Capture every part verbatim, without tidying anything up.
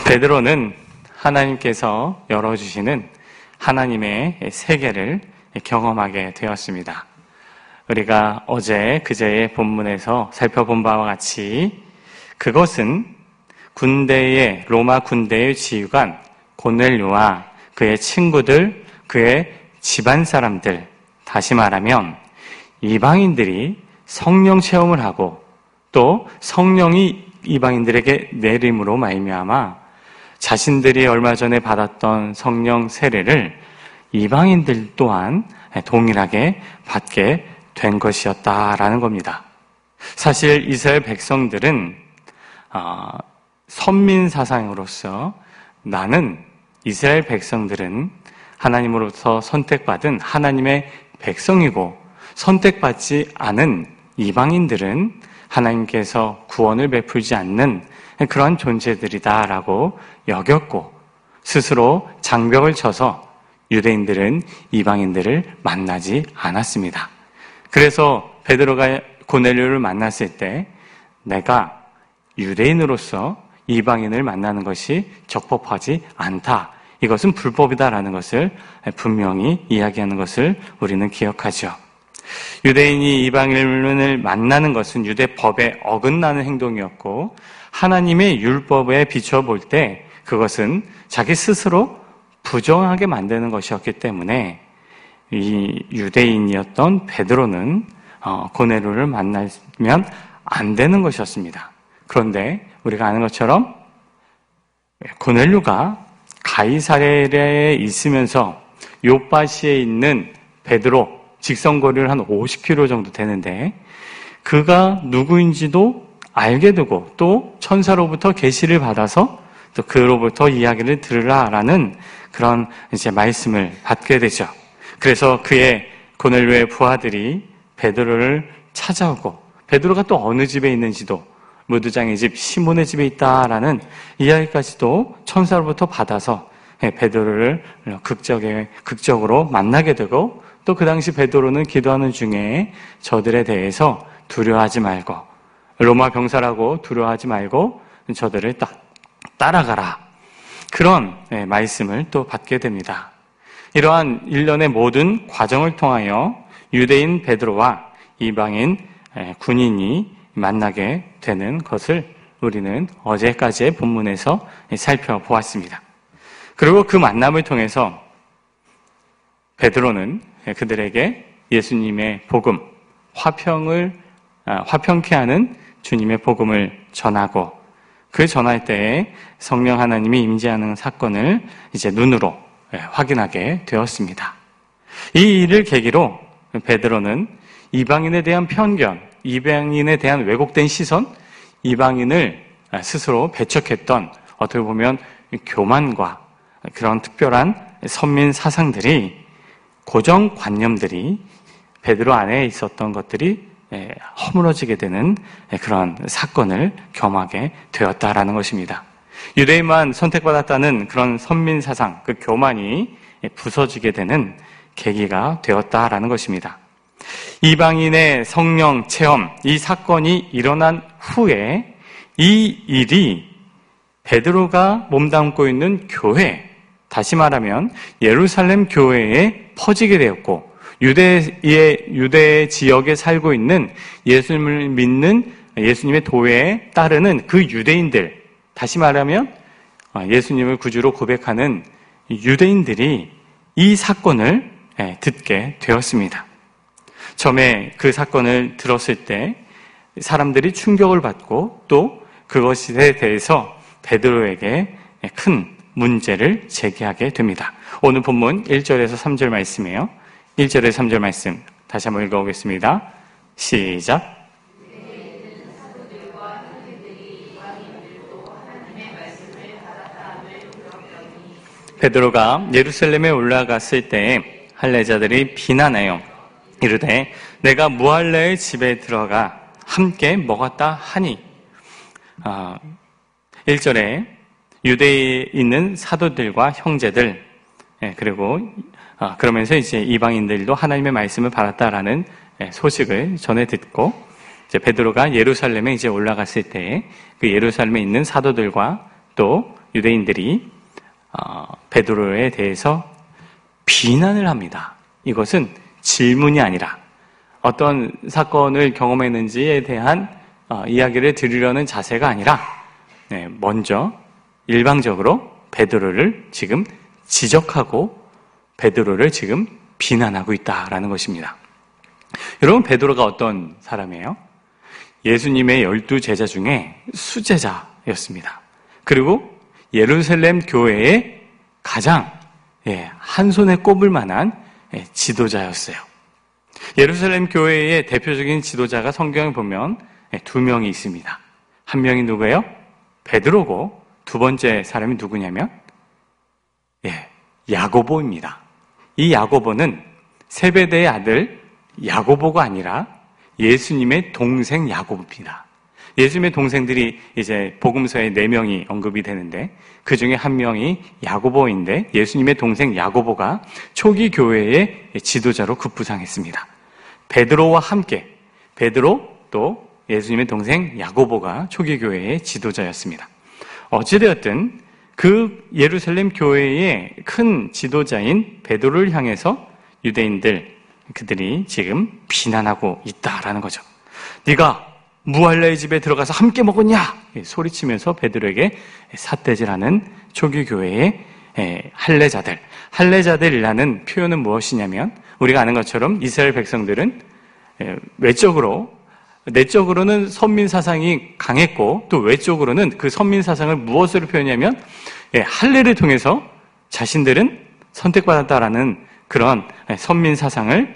베드로는 하나님께서 열어주시는 하나님의 세계를 경험하게 되었습니다. 우리가 어제 그제의 본문에서 살펴본 바와 같이 그것은 군대의 로마 군대의 지휘관 고넬료와 그의 친구들, 그의 집안 사람들, 다시 말하면 이방인들이 성령 체험을 하고 또 성령이 이방인들에게 내림으로 말미암아 자신들이 얼마 전에 받았던 성령 세례를 이방인들 또한 동일하게 받게 된 것이었다라는 겁니다. 사실 이스라엘 백성들은 어, 선민 사상으로서 나는 이스라엘 백성들은 하나님으로부터 선택받은 하나님의 백성이고 선택받지 않은 이방인들은 하나님께서 구원을 베풀지 않는 그러한 존재들이다라고 여겼고 스스로 장벽을 쳐서 유대인들은 이방인들을 만나지 않았습니다. 그래서 베드로가 고넬료를 만났을 때 내가 유대인으로서 이방인을 만나는 것이 적법하지 않다. 이것은 불법이다라는 것을 분명히 이야기하는 것을 우리는 기억하죠. 유대인이 이방인을 만나는 것은 유대법에 어긋나는 행동이었고 하나님의 율법에 비춰볼 때 그것은 자기 스스로 부정하게 만드는 것이었기 때문에 이 유대인이었던 베드로는 고넬료를 만나면 안 되는 것이었습니다. 그런데 우리가 아는 것처럼 고넬료가 가이사랴에 있으면서 요빠시에 있는 베드로 직선거리를 한 오십 킬로미터 정도 되는데 그가 누구인지도 알게 되고 또 천사로부터 계시를 받아서 또 그로부터 이야기를 들으라라는 그런 이제 말씀을 받게 되죠. 그래서 그의 고넬료의 부하들이 베드로를 찾아오고 베드로가 또 어느 집에 있는지도 무두장의 집 시몬의 집에 있다라는 이야기까지도 천사로부터 받아서 베드로를 극적에, 극적으로 만나게 되고 또 그 당시 베드로는 기도하는 중에 저들에 대해서 두려워하지 말고 로마 병사라고 두려워하지 말고 저들을 따, 따라가라. 그런 말씀을 또 받게 됩니다. 이러한 일련의 모든 과정을 통하여 유대인 베드로와 이방인 군인이 만나게 되는 것을 우리는 어제까지의 본문에서 살펴보았습니다. 그리고 그 만남을 통해서 베드로는 그들에게 예수님의 복음, 화평을 화평케 하는 주님의 복음을 전하고 그 전할 때에 성령 하나님이 임재하는 사건을 이제 눈으로 확인하게 되었습니다. 이 일을 계기로 베드로는 이방인에 대한 편견, 이방인에 대한 왜곡된 시선, 이방인을 스스로 배척했던 어떻게 보면 교만과 그런 특별한 선민 사상들이 고정관념들이 베드로 안에 있었던 것들이 허물어지게 되는 그런 사건을 경험하게 되었다라는 것입니다. 유대인만 선택받았다는 그런 선민 사상, 그 교만이 부서지게 되는 계기가 되었다라는 것입니다. 이방인의 성령 체험, 이 사건이 일어난 후에 이 일이 베드로가 몸담고 있는 교회, 다시 말하면 예루살렘 교회에 퍼지게 되었고 유대의 유대 지역에 살고 있는 예수님을 믿는 예수님의 도에 따르는 그 유대인들, 다시 말하면 예수님을 구주로 고백하는 유대인들이 이 사건을 듣게 되었습니다. 처음에 그 사건을 들었을 때 사람들이 충격을 받고 또 그것에 대해서 베드로에게 큰 문제를 제기하게 됩니다. 오늘 본문 일 절에서 삼 절 말씀이에요. 일 절에서 삼 절 말씀 다시 한번 읽어보겠습니다. 시작. 베드로가 예루살렘에 올라갔을 때에 할례자들이 비난하여 이르되 내가 무할례의 집에 들어가 함께 먹었다 하니. 아, 일 절에 유대에 있는 사도들과 형제들, 예, 그리고 아, 그러면서 이제 이방인들도 하나님의 말씀을 받았다라는 소식을 전해 듣고 이제 베드로가 예루살렘에 이제 올라갔을 때 그 예루살렘에 있는 사도들과 또 유대인들이 베드로에 대해서 비난을 합니다. 이것은 질문이 아니라 어떤 사건을 경험했는지에 대한 이야기를 드리려는 자세가 아니라 먼저 일방적으로 베드로를 지금 지적하고 베드로를 지금 비난하고 있다라는 것입니다. 여러분, 베드로가 어떤 사람이에요? 예수님의 열두 제자 중에 수제자였습니다. 그리고 예루살렘 교회의 가장 한 손에 꼽을 만한 지도자였어요. 예루살렘 교회의 대표적인 지도자가 성경에 보면 두 명이 있습니다. 한 명이 누구예요? 베드로고 두 번째 사람이 누구냐면 예, 야고보입니다. 이 야고보는 세베대의 아들 야고보가 아니라 예수님의 동생 야고보입니다. 예수님의 동생들이 이제 복음서에 네 명이 언급이 되는데 그 중에 한 명이 야고보인데 예수님의 동생 야고보가 초기 교회의 지도자로 급부상했습니다. 베드로와 함께 베드로 또 예수님의 동생 야고보가 초기 교회의 지도자였습니다. 어찌되었든 그 예루살렘 교회의 큰 지도자인 베드로를 향해서 유대인들 그들이 지금 비난하고 있다라는 거죠. 네가 무할례의 집에 들어가서 함께 먹었냐? 소리치면서 베드로에게 삿대질하는 초기 교회의 할례자들. 할례자들이라는 표현은 무엇이냐면 우리가 아는 것처럼 이스라엘 백성들은 외적으로 내적으로는 선민 사상이 강했고 또 외적으로는 그 선민 사상을 무엇으로 표현하냐면 할례를 통해서 자신들은 선택받았다라는 그런 선민 사상을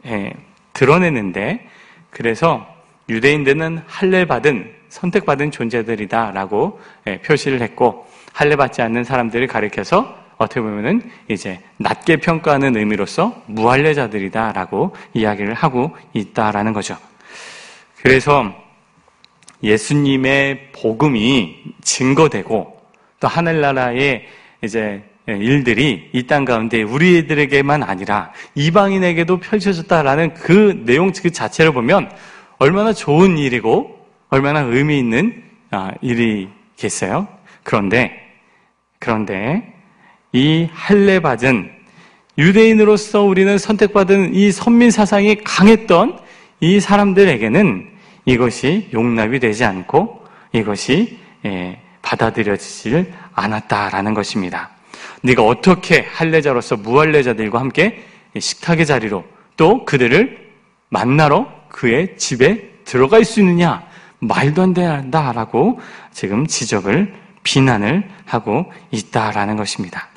드러내는데 그래서 유대인들은 할례받은 선택받은 존재들이다라고 표시를 했고 할례받지 않는 사람들을 가리켜서 어떻게 보면은 이제 낮게 평가하는 의미로서 무할례자들이다라고 이야기를 하고 있다라는 거죠. 그래서 예수님의 복음이 증거되고 또 하늘나라의 이제 일들이 이 땅 가운데 우리들에게만 아니라 이방인에게도 펼쳐졌다라는 그 내용 그 자체를 보면 얼마나 좋은 일이고 얼마나 의미 있는 일이겠어요. 그런데 그런데 이 할례받은 유대인으로서 우리는 선택받은 이 선민 사상이 강했던 이 사람들에게는 이것이 용납이 되지 않고 이것이 받아들여지질 않았다라는 것입니다. 네가 어떻게 할례자로서 무할례자들과 함께 식탁의 자리로 또 그들을 만나러 그의 집에 들어갈 수 있느냐? 말도 안 된다라고 지금 지적을 비난을 하고 있다라는 것입니다.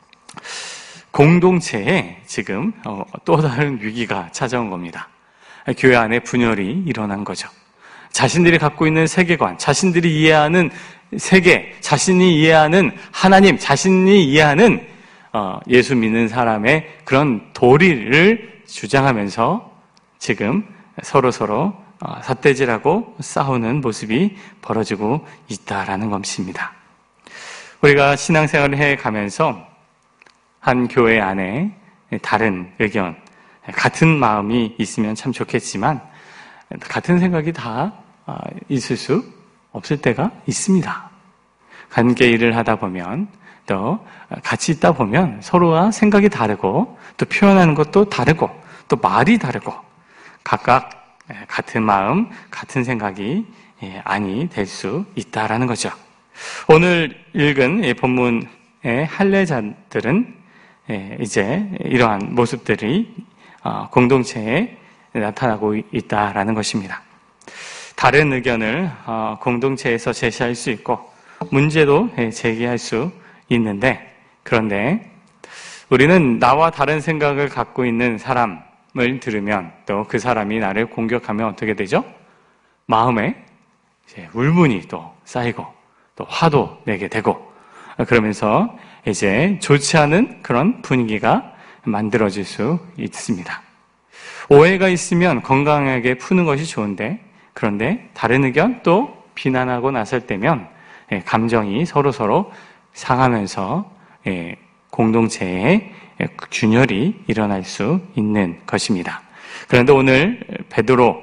공동체에 지금 또 다른 위기가 찾아온 겁니다. 교회 안에 분열이 일어난 거죠. 자신들이 갖고 있는 세계관, 자신들이 이해하는 세계, 자신이 이해하는 하나님, 자신이 이해하는 예수 믿는 사람의 그런 도리를 주장하면서 지금 서로서로 삿대질하고 싸우는 모습이 벌어지고 있다라는 것입니다. 우리가 신앙생활을 해가면서 한 교회 안에 다른 의견, 같은 마음이 있으면 참 좋겠지만 같은 생각이 다 있을 수 없을 때가 있습니다. 관계 일을 하다 보면 또 같이 있다 보면 서로와 생각이 다르고 또 표현하는 것도 다르고 또 말이 다르고 각각 같은 마음, 같은 생각이 아니 될 수 있다라는 거죠. 오늘 읽은 본문의 할례자들은 이제 이러한 모습들이 공동체에 나타나고 있다라는 것입니다. 다른 의견을 공동체에서 제시할 수 있고 문제도 제기할 수 있는데 그런데 우리는 나와 다른 생각을 갖고 있는 사람을 들으면 또 그 사람이 나를 공격하면 어떻게 되죠? 마음에 이제 울분이 또 쌓이고 또 화도 내게 되고 그러면서 이제 좋지 않은 그런 분위기가 만들어질 수 있습니다. 오해가 있으면 건강하게 푸는 것이 좋은데 그런데 다른 의견 또 비난하고 나설 때면 감정이 서로서로 상하면서 공동체에 균열이 일어날 수 있는 것입니다. 그런데 오늘 베드로,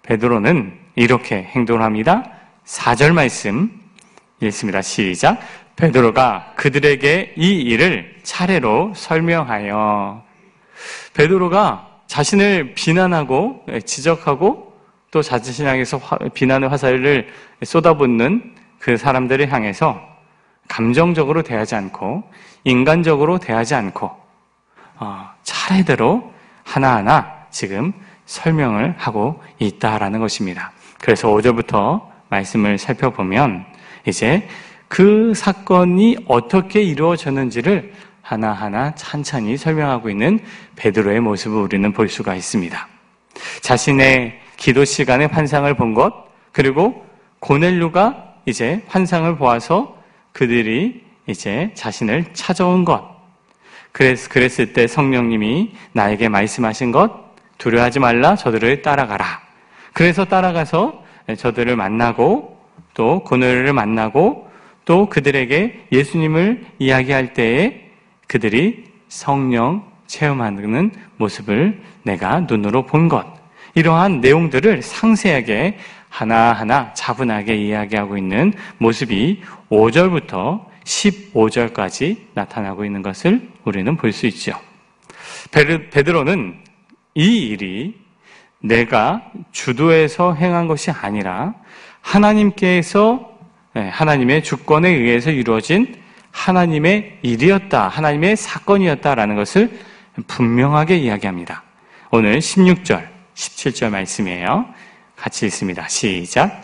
베드로는 이렇게 행동을 합니다. 사 절 말씀 읽습니다. 시작. 베드로가 그들에게 이 일을 차례로 설명하여, 베드로가 자신을 비난하고 지적하고 또 자신을 향해서 화, 비난의 화살을 쏟아붓는 그 사람들을 향해서 감정적으로 대하지 않고 인간적으로 대하지 않고 어, 차례대로 하나하나 지금 설명을 하고 있다라는 것입니다. 그래서 오 절부터 말씀을 살펴보면 이제 그 사건이 어떻게 이루어졌는지를 하나하나 찬찬히 설명하고 있는 베드로의 모습을 우리는 볼 수가 있습니다. 자신의 기도 시간에 환상을 본 것, 그리고 고넬료가 이제 환상을 보아서 그들이 이제 자신을 찾아온 것, 그랬, 그랬을 때 성령님이 나에게 말씀하신 것, 두려워하지 말라, 저들을 따라가라. 그래서 따라가서 저들을 만나고 또 고넬료를 만나고 또 그들에게 예수님을 이야기할 때에 그들이 성령 체험하는 모습을 내가 눈으로 본 것, 이러한 내용들을 상세하게 하나하나 차분하게 이야기하고 있는 모습이 오 절부터 십오 절까지 나타나고 있는 것을 우리는 볼 수 있죠. 베드로는 이 일이 내가 주도해서 행한 것이 아니라 하나님께서, 하나님의 주권에 의해서 이루어진 하나님의 일이었다, 하나님의 사건이었다라는 것을 분명하게 이야기합니다. 오늘 십육 절, 십칠 절 말씀이에요. 같이 읽습니다. 시작.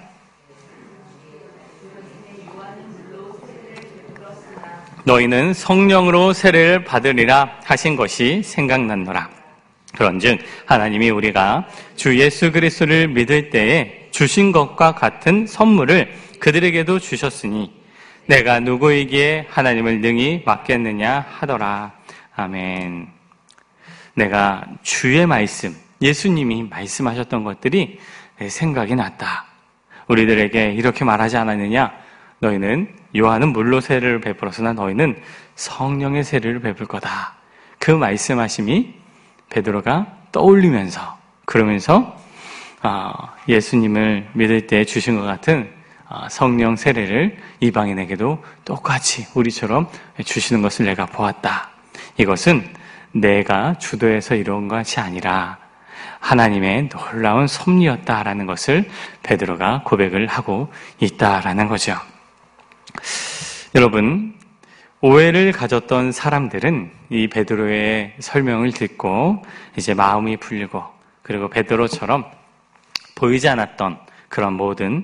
너희는 성령으로 세례를 받으리라 하신 것이 생각났노라. 그런즉 하나님이 우리가 주 예수 그리스도를 믿을 때에 주신 것과 같은 선물을 그들에게도 주셨으니 내가 누구이기에 하나님을 능히 맡겠느냐 하더라. 아멘. 내가 주의 말씀, 예수님이 말씀하셨던 것들이 내 생각이 났다. 우리들에게 이렇게 말하지 않았느냐? 너희는 요한은 물로 세례를 베풀었으나 너희는 성령의 세례를 베풀 거다. 그 말씀하심이 베드로가 떠올리면서, 그러면서 예수님을 믿을 때 주신 것 같은 성령 세례를 이방인에게도 똑같이 우리처럼 주시는 것을 내가 보았다. 이것은 내가 주도해서 이루은 것이 아니라 하나님의 놀라운 섭리였다라는 것을 베드로가 고백을 하고 있다라는 거죠. 여러분, 오해를 가졌던 사람들은 이 베드로의 설명을 듣고 이제 마음이 풀리고, 그리고 베드로처럼 보이지 않았던 그런 모든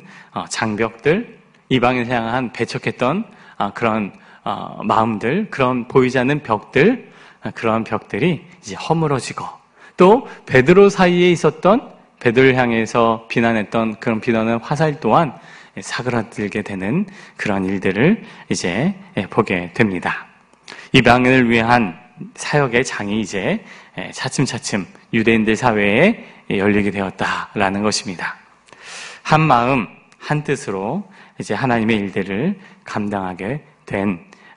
장벽들, 이방인을 향한 배척했던 그런 마음들, 그런 보이지 않는 벽들, 그런 벽들이 이제 허물어지고, 또 베드로 사이에 있었던, 베드로를 향해서 비난했던 그런 비난의 화살 또한 사그라들게 되는 그런 일들을 이제 보게 됩니다. 이방인을 위한 사역의 장이 이제 차츰차츰 유대인들 사회에 열리게 되었다라는 것입니다. 한 마음, 한 뜻으로 이제 하나님의 일들을 감당하게 된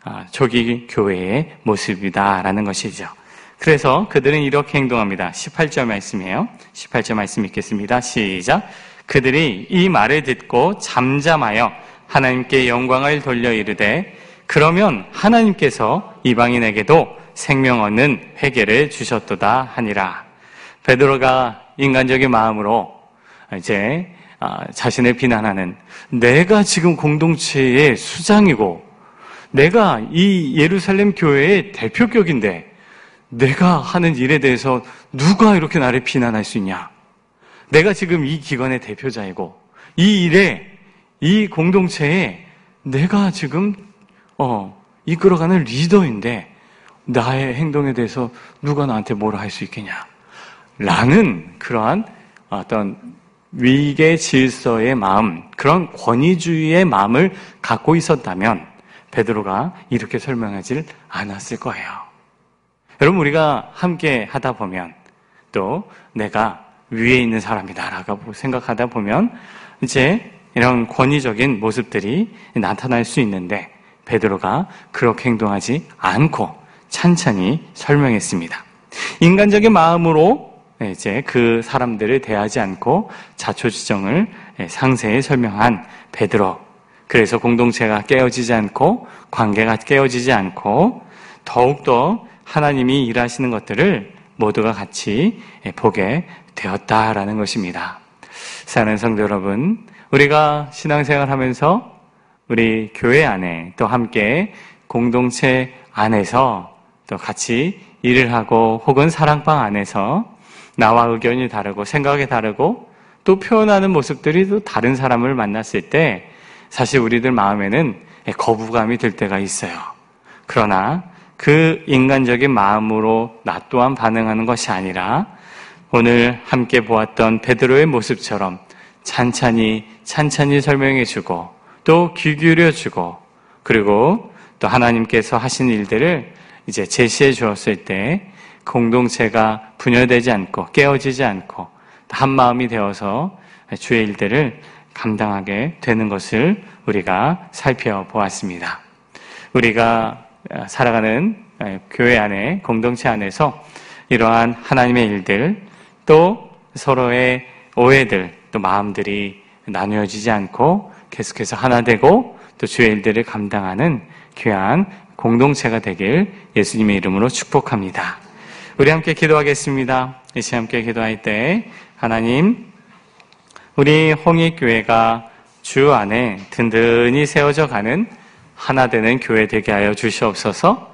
초기 교회의 모습이다라는 것이죠. 그래서 그들은 이렇게 행동합니다. 십팔 절 말씀이에요. 십팔 절 말씀 읽겠습니다. 시작. 그들이 이 말을 듣고 잠잠하여 하나님께 영광을 돌려 이르되 그러면 하나님께서 이방인에게도 생명 얻는 회개를 주셨도다 하니라. 베드로가 인간적인 마음으로 이제 자신을 비난하는, 내가 지금 공동체의 수장이고 내가 이 예루살렘 교회의 대표격인데 내가 하는 일에 대해서 누가 이렇게 나를 비난할 수 있냐? 내가 지금 이 기관의 대표자이고 이 일에, 이 공동체에 내가 지금 어, 이끌어가는 리더인데 나의 행동에 대해서 누가 나한테 뭐라 할 수 있겠냐? 라는 그러한 어떤 위계 질서의 마음, 그런 권위주의의 마음을 갖고 있었다면 베드로가 이렇게 설명하지 않았을 거예요. 여러분, 우리가 함께 하다 보면 또 내가 위에 있는 사람이다라고 생각하다 보면 이제 이런 권위적인 모습들이 나타날 수 있는데 베드로가 그렇게 행동하지 않고 찬찬히 설명했습니다. 인간적인 마음으로 이제 그 사람들을 대하지 않고 자초지정을 상세히 설명한 베드로, 그래서 공동체가 깨어지지 않고 관계가 깨어지지 않고 더욱더 하나님이 일하시는 것들을 모두가 같이 보게 되었다라는 것입니다. 사랑하는 성도 여러분, 우리가 신앙생활 하면서 우리 교회 안에 또 함께 공동체 안에서 또 같이 일을 하고 혹은 사랑방 안에서 나와 의견이 다르고 생각이 다르고 또 표현하는 모습들이 또 다른 사람을 만났을 때 사실 우리들 마음에는 거부감이 들 때가 있어요. 그러나 그 인간적인 마음으로 나 또한 반응하는 것이 아니라 오늘 함께 보았던 베드로의 모습처럼 찬찬히 찬찬히 설명해주고 또 귀 기울여주고 그리고 또 하나님께서 하신 일들을 이제 제시해 주었을 때 공동체가 분열되지 않고 깨어지지 않고 한 마음이 되어서 주의 일들을 감당하게 되는 것을 우리가 살펴보았습니다. 우리가 살아가는 교회 안에 공동체 안에서 이러한 하나님의 일들 또 서로의 오해들 또 마음들이 나누어지지 않고 계속해서 하나 되고 또 주의 일들을 감당하는 귀한 공동체가 되길 예수님의 이름으로 축복합니다. 우리 함께 기도하겠습니다. 이 시간 함께 기도할 때 하나님, 우리 홍익교회가 주 안에 든든히 세워져 가는 하나 되는 교회 되게 하여 주시옵소서.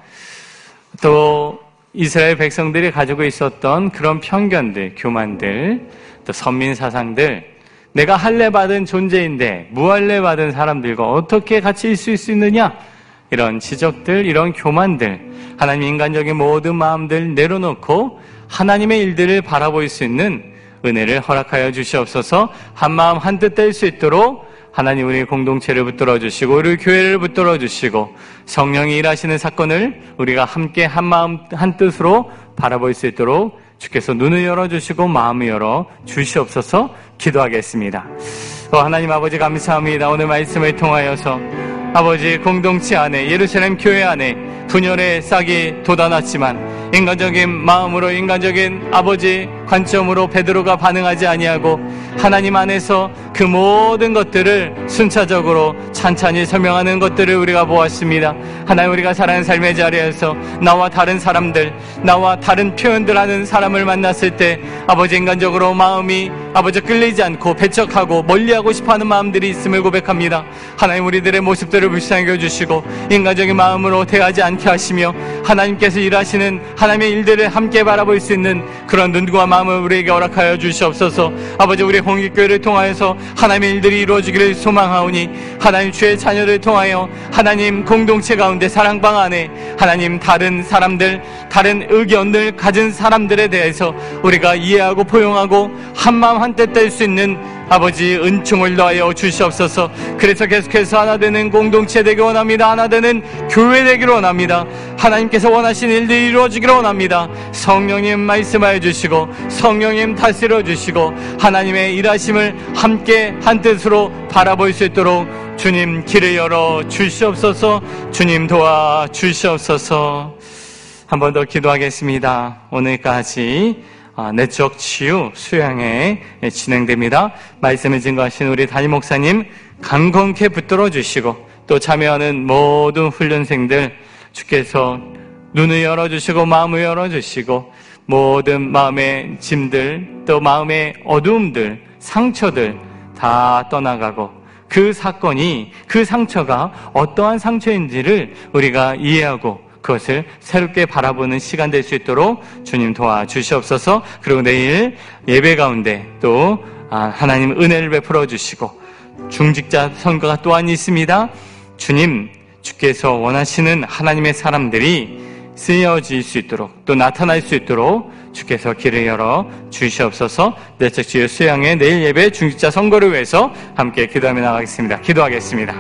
또 이스라엘 백성들이 가지고 있었던 그런 편견들, 교만들, 또 선민사상들, 내가 할례받은 존재인데 무할례받은 사람들과 어떻게 같이 있을 수 있느냐, 이런 지적들, 이런 교만들, 하나님 인간적인 모든 마음들 내려놓고 하나님의 일들을 바라볼 수 있는 은혜를 허락하여 주시옵소서. 한마음 한뜻 될 수 있도록 하나님 우리 공동체를 붙들어 주시고 우리 교회를 붙들어 주시고 성령이 일하시는 사건을 우리가 함께 한마음 한뜻으로 바라볼 수 있도록 주께서 눈을 열어주시고 마음을 열어 주시옵소서. 기도하겠습니다. 어, 하나님 아버지 감사합니다. 오늘 말씀을 통하여서 아버지 공동체 안에 예루살렘 교회 안에 분열의 싹이 돋아났지만 인간적인 마음으로 인간적인 아버지 관점으로 베드로가 반응하지 아니하고 하나님 안에서 그 모든 것들을 순차적으로 찬찬히 설명하는 것들을 우리가 보았습니다. 하나님, 우리가 살아가는 삶의 자리에서 나와 다른 사람들, 나와 다른 표현들 하는 사람을 만났을 때 아버지 인간적으로 마음이 아버지 끌리지 않고 배척하고 멀리하고 싶어하는 마음들이 있음을 고백합니다. 하나님, 우리들의 모습들을 불쌍히 여주시고 인간적인 마음으로 대하지 않게 하시며 하나님께서 일하시는 하나님의 일들을 함께 바라볼 수 있는 그런 눈과 마음을 우리에게 허락하여 주시옵소서. 아버지, 우리 홍익교회를 통하여서 하나님의 일들이 이루어지기를 소망하오니 하나님 주의 자녀를 통하여 하나님 공동체 가운데 사랑방 안에 하나님 다른 사람들, 다른 의견을 가진 사람들에 대해서 우리가 이해하고 포용하고 한마음 한뜻 될 수 있는 아버지 은총을 더하여 주시옵소서. 그래서 계속해서 하나 되는 공동체 되기 원합니다. 하나 되는 교회 되기를 원합니다. 하나님께서 원하신 일들이 이루어지기를 원합니다. 성령님 말씀하여 주시고 성령님 다스려 주시고 하나님의 일하심을 함께 한뜻으로 바라볼 수 있도록 주님 길을 열어 주시옵소서. 주님 도와 주시옵소서. 한 번 더 기도하겠습니다. 오늘까지 내적 치유 수양회 진행됩니다. 말씀을 증거하신 우리 담임 목사님 강건케 붙들어 주시고 또 참여하는 모든 훈련생들 주께서 눈을 열어주시고 마음을 열어주시고 모든 마음의 짐들 또 마음의 어두움들 상처들 다 떠나가고 그 사건이 그 상처가 어떠한 상처인지를 우리가 이해하고 그것을 새롭게 바라보는 시간 될 수 있도록 주님 도와주시옵소서. 그리고 내일 예배 가운데 또 하나님 은혜를 베풀어 주시고 중직자 선거가 또한 있습니다. 주님, 주께서 원하시는 하나님의 사람들이 쓰여질 수 있도록 또 나타날 수 있도록 주께서 길을 열어 주시옵소서. 내적 치유 수양의 내일 예배 중직자 선거를 위해서 함께 기도하며 나가겠습니다. 기도하겠습니다.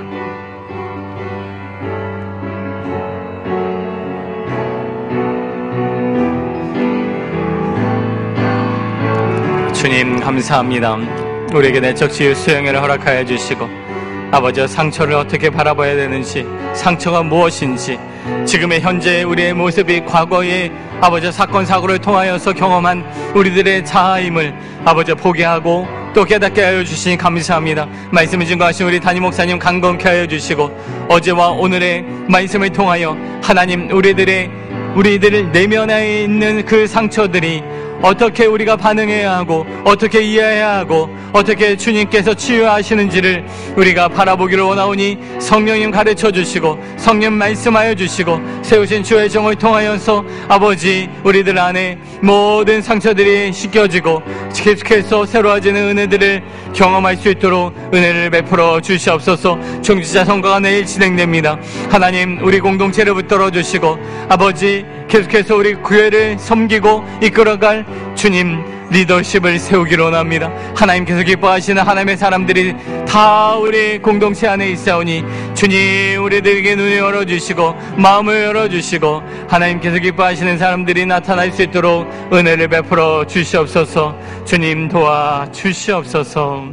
주님 감사합니다. 우리에게 내적 치유 수양회를 허락하여 주시고 아버지 상처를 어떻게 바라봐야 되는지 상처가 무엇인지 지금의 현재 우리의 모습이 과거의 아버지 사건 사고를 통하여서 경험한 우리들의 자아임을 아버지 보게 하고 또 깨닫게 하여 주시니 감사합니다. 말씀을 증거하신 우리 담임 목사님 강건케 하여 주시고 어제와 오늘의 말씀을 통하여 하나님 우리들의 우리들 내면에 있는 그 상처들이 어떻게 우리가 반응해야 하고 어떻게 이해해야 하고 어떻게 주님께서 치유하시는지를 우리가 바라보기를 원하오니 성령님 가르쳐 주시고 성령 말씀하여 주시고 세우신 주의 정을 통하여서 아버지 우리들 안에 모든 상처들이 씻겨지고 계속해서 새로워지는 은혜들을 경험할 수 있도록 은혜를 베풀어 주시옵소서. 중지자 선거가 내일 진행됩니다. 하나님 우리 공동체를 붙들어 주시고 아버지 계속해서 우리 교회를 섬기고 이끌어갈 주님 리더십을 세우기를 원합니다. 하나님께서 기뻐하시는 하나님의 사람들이 다 우리 공동체 안에 있사오니 주님 우리들에게 눈을 열어주시고 마음을 열어주시고 하나님께서 기뻐하시는 사람들이 나타날 수 있도록 은혜를 베풀어 주시옵소서. 주님 도와주시옵소서.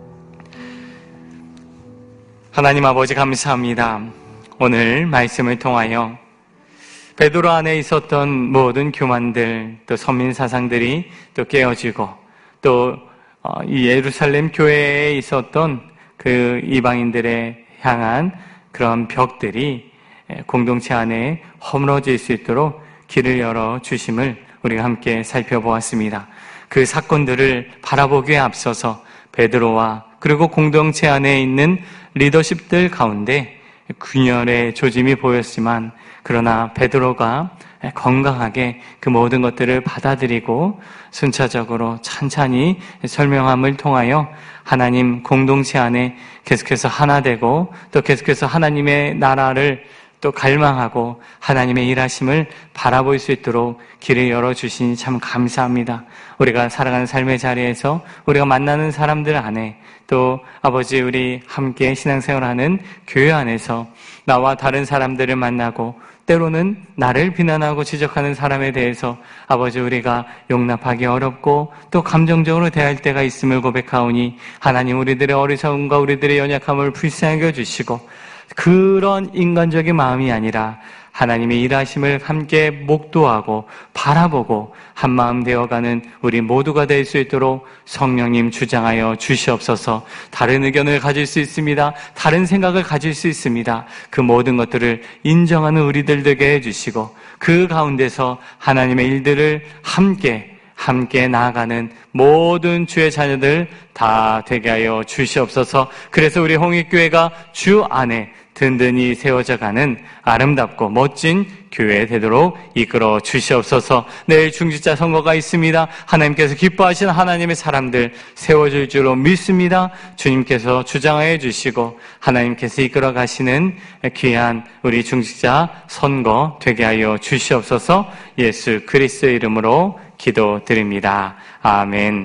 하나님 아버지 감사합니다. 오늘 말씀을 통하여 베드로 안에 있었던 모든 교만들, 또 선민 사상들이 또 깨어지고 또 이 예루살렘 교회에 있었던 그 이방인들에 향한 그런 벽들이 공동체 안에 허물어질 수 있도록 길을 열어 주심을 우리가 함께 살펴보았습니다. 그 사건들을 바라보기에 앞서서 베드로와 그리고 공동체 안에 있는 리더십들 가운데 균열의 조짐이 보였지만 그러나 베드로가 건강하게 그 모든 것들을 받아들이고 순차적으로 천천히 설명함을 통하여 하나님 공동체 안에 계속해서 하나 되고 또 계속해서 하나님의 나라를 또 갈망하고 하나님의 일하심을 바라볼 수 있도록 길을 열어주시니 참 감사합니다. 우리가 살아가는 삶의 자리에서 우리가 만나는 사람들 안에 또 아버지 우리 함께 신앙생활하는 교회 안에서 나와 다른 사람들을 만나고 때로는 나를 비난하고 지적하는 사람에 대해서 아버지 우리가 용납하기 어렵고 또 감정적으로 대할 때가 있음을 고백하오니 하나님 우리들의 어리석음과 우리들의 연약함을 불쌍히 여겨주시고 그런 인간적인 마음이 아니라 하나님의 일하심을 함께 목도하고 바라보고 한마음 되어가는 우리 모두가 될 수 있도록 성령님 주장하여 주시옵소서. 다른 의견을 가질 수 있습니다. 다른 생각을 가질 수 있습니다. 그 모든 것들을 인정하는 우리들 되게 해주시고 그 가운데서 하나님의 일들을 함께 함께 나아가는 모든 주의 자녀들 다 되게 하여 주시옵소서. 그래서 우리 홍익교회가 주 안에 든든히 세워져가는 아름답고 멋진 교회 되도록 이끌어 주시옵소서. 내일 중지자 선거가 있습니다. 하나님께서 기뻐하시는 하나님의 사람들 세워질 줄로 믿습니다. 주님께서 주장하여 주시고 하나님께서 이끌어 가시는 귀한 우리 중지자 선거 되게 하여 주시옵소서. 예수 그리스도의 이름으로 기도드립니다. 아멘.